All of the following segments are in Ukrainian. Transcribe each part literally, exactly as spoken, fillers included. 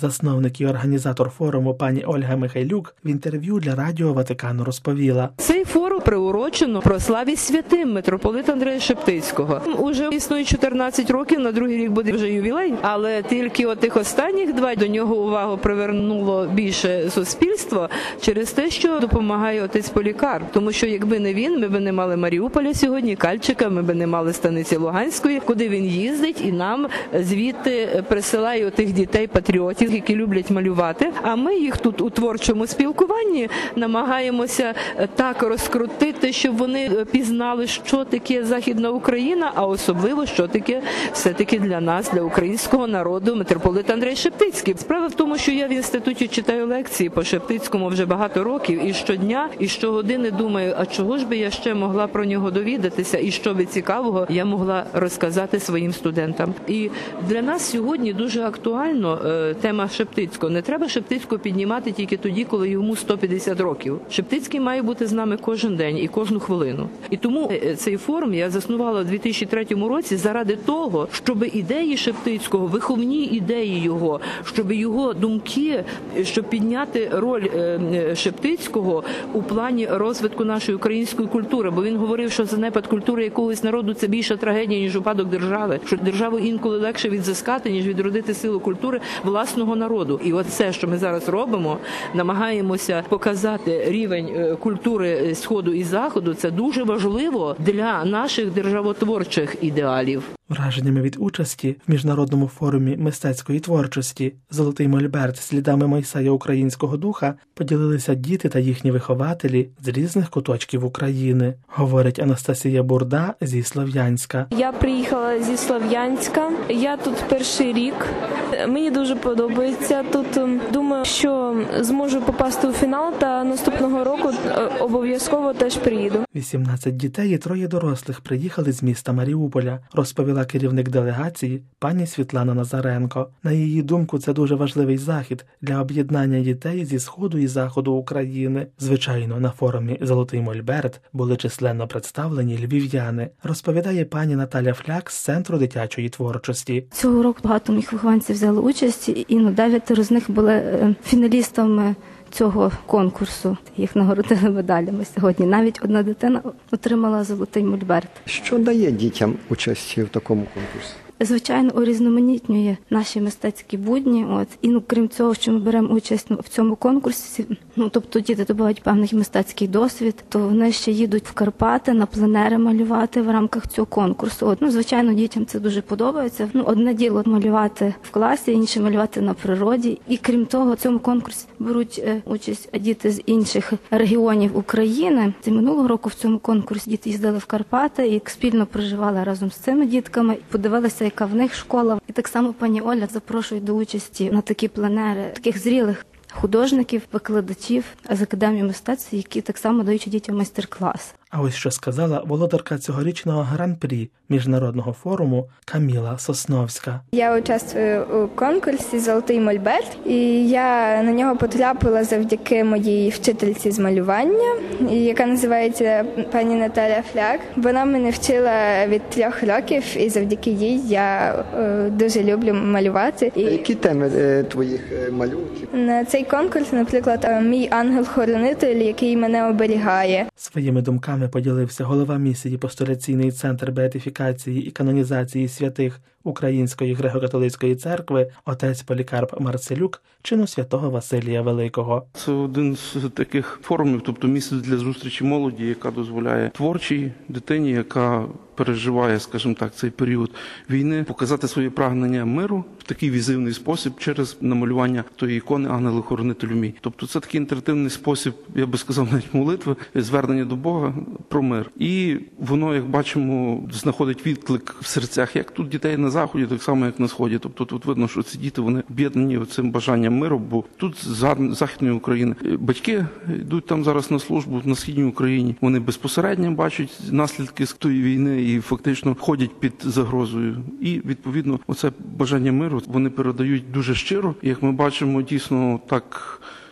Засновник і організатор форуму пані Ольга Михайлюк в інтерв'ю для Радіо Ватикану розповіла. Цей форум приурочено прославі святим митрополита Андрея Шептицького. Уже існує чотирнадцять років, на другий рік буде вже ювілей, але тільки от тих останніх два до нього увагу привернуло більше суспільство через те, що допомагає отець Полікарп. Тому що якби не він, ми б не мали Маріуполя сьогодні, Кальчика, ми б не мали станиці Луганської, куди він їздить і нам звідти присилає отих дітей-патріотів, які люблять малювати. А ми їх тут у творчому спілкуванні намагаємося так розкрутити, щоб вони пізнали, що таке Західна Україна, а особливо, що таке все-таки для нас, для українського народу, митрополит Андрей Шептицький. Справа в тому, що я в інституті читаю лекції по Шептицькому вже багато років, і щодня, і щогодини думаю, а чого ж би я ще могла про нього довідатися, і що би цікавого я могла розказати своїм студентам. І для нас сьогодні дуже актуально е, тема Шептицького. Не треба Шептицького піднімати тільки тоді, коли йому сто п'ятдесят років. Шептицький має бути з нами кожен день і кожну хвилину. І тому цей форум я заснувала у дві тисячі третьому році заради того, щоб ідеї Шептицького, виховні ідеї його, щоб його думки, щоб підняти роль Шептицького у плані розвитку нашої української культури. Бо він говорив, що занепад культури якогось народу – це більша трагедія, ніж упадок держави. Що державу інколи легше відзискати, ніж відродити силу культури власного народу. І от все, що ми зараз робимо, намагаємося показати рівень культури Сходу і Заходу, це дуже важливо для наших державотворчих ідеалів. Враженнями від участі в міжнародному форумі мистецької творчості «Золотий Мольберт. Слідами Мойсея українського духа» поділилися діти та їхні вихователі з різних куточків України, говорить Анастасія Бурда зі Слов'янська. Я приїхала зі Слов'янська, я тут перший рік. Мені дуже подобається тут. Думаю, що зможу попасти у фінал та наступного року обов'язково теж приїду. вісімнадцять дітей і троє дорослих приїхали з міста Маріуполя, розповіла керівник делегації пані Світлана Назаренко. На її думку, це дуже важливий захід для об'єднання дітей зі Сходу і Заходу України. Звичайно, на форумі «Золотий Мольберт» були численно представлені львів'яни, розповідає пані Наталя Фляк з Центру дитячої творчості. Цього року багато моїх вихованців взяли участь, і ну, дев'ятеро з них були фіналістами цього конкурсу. Їх нагородили медалями сьогодні. Навіть одна дитина отримала «Золотий Мольберт». Що дає дітям участь в такому конкурсі? Звичайно, урізноманітнює наші мистецькі будні. От. І ну, крім цього, що ми беремо участь ну, в цьому конкурсі, ну, тобто діти добувають певний мистецький досвід, то вони ще їдуть в Карпати на пленери малювати в рамках цього конкурсу. От, ну, звичайно, дітям це дуже подобається. Ну, одне діло малювати в класі, інше малювати на природі. І крім того, в цьому конкурсі беруть е, участь діти з інших регіонів України. Це минулого року в цьому конкурсі діти їздили в Карпати і спільно проживали разом з цими дітками, подивилися, яка в них школа. І так само пані Оля запрошує до участі на такі пленери таких зрілих художників, викладачів з Академії мистецтв, які так само дають дітям майстер-клас. А ось що сказала володарка цьогорічного гран-прі міжнародного форуму Каміла Сосновська. Я участвую у конкурсі «Золотий Мольберт», і я на нього потрапила завдяки моїй вчительці з малювання, яка називається пані Наталя Фляк. Вона мене вчила від трьох років, і завдяки їй я е, дуже люблю малювати. І... Які теми е, твоїх е, малюнків? На цей конкурс, наприклад, мій ангел-хоронитель, який мене оберігає. Своїми думками поділився голова місії Постоляційний центр беатифікації і канонізації святих Української греко-католицької церкви отець Полікарп Марцелюк чину святого Василія Великого. Це один з таких форумів, тобто місце для зустрічі молоді, яка дозволяє творчій дитині, яка переживає, скажімо так, цей період війни, показати своє прагнення миру в такий візивний спосіб через намалювання тої ікони «Ангеле-хоронителю мій». Тобто це такий інтерактивний спосіб, я би сказав, навіть молитви, звернення до Бога про мир. І воно, як бачимо, знаходить відклик в серцях, як тут дітей на Заході, так само, як на Сході. Тобто тут видно, що ці діти, вони об'єднані цим бажанням миру, бо тут з Західної України батьки йдуть там зараз на службу на Східній Україні. Вони безпосередньо бачать наслідки тої війни і фактично ходять під загрозою. І, відповідно, оце бажання миру вони передають дуже щиро. І, як ми бачимо, дійсно так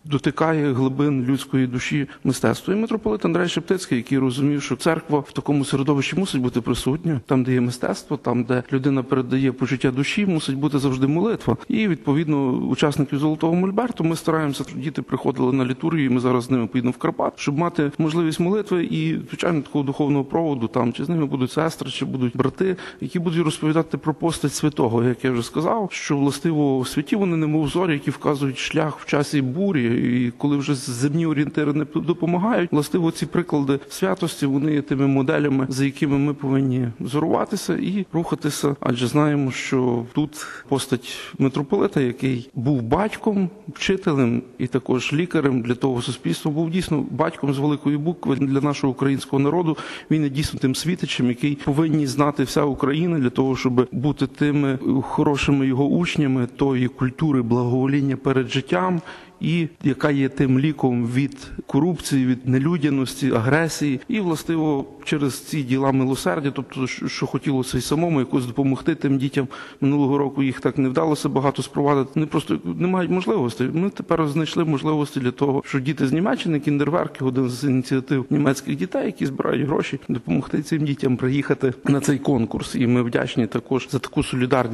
дотикає глибин людської душі мистецтва. І митрополит Андрей Шептицький, який розумів, що церква в такому середовищі мусить бути присутня, там, де є мистецтво, там, де людина передає почуття душі, мусить бути завжди молитва. І, відповідно, учасників Золотого Мольберту ми стараємося, щоб діти приходили на літургію, ми зараз з ними поїдемо в Карпат, щоб мати можливість молитви і, звичайно, такого духовного проводу, там, чи з ними будуть сестри, чи будуть брати, які будуть розповідати про постать святого, як я вже сказав, що, властиво, святі вони немов зорі, які вказують шлях в часі бурі, і коли вже земні орієнтири не допомагають, властиво, ці приклади святості, вони є тими моделями, за якими ми повинні зоруватися і рухатися, адже знаємо, що тут постать митрополита, який був батьком, вчителем і також лікарем для того суспільства, був дійсно батьком з великої букви для нашого українського народу. Він є дійсно тим світичем, який повинні знати вся Україна для того, щоб бути тими хорошими його учнями тої культури благовоління перед життям, і яка є тим ліком від корупції, від нелюдяності, агресії. І, властиво, через ці діла милосердя, тобто, що хотілося й самому якось допомогти тим дітям. Минулого року їх так не вдалося багато спровадити. Вони просто не мають можливостей. Ми тепер знайшли можливості для того, що діти з Німеччини, Кіндерверки, один з ініціатив німецьких дітей, які збирають гроші, допомогти цим дітям приїхати на цей конкурс. І ми вдячні також за таку солідарність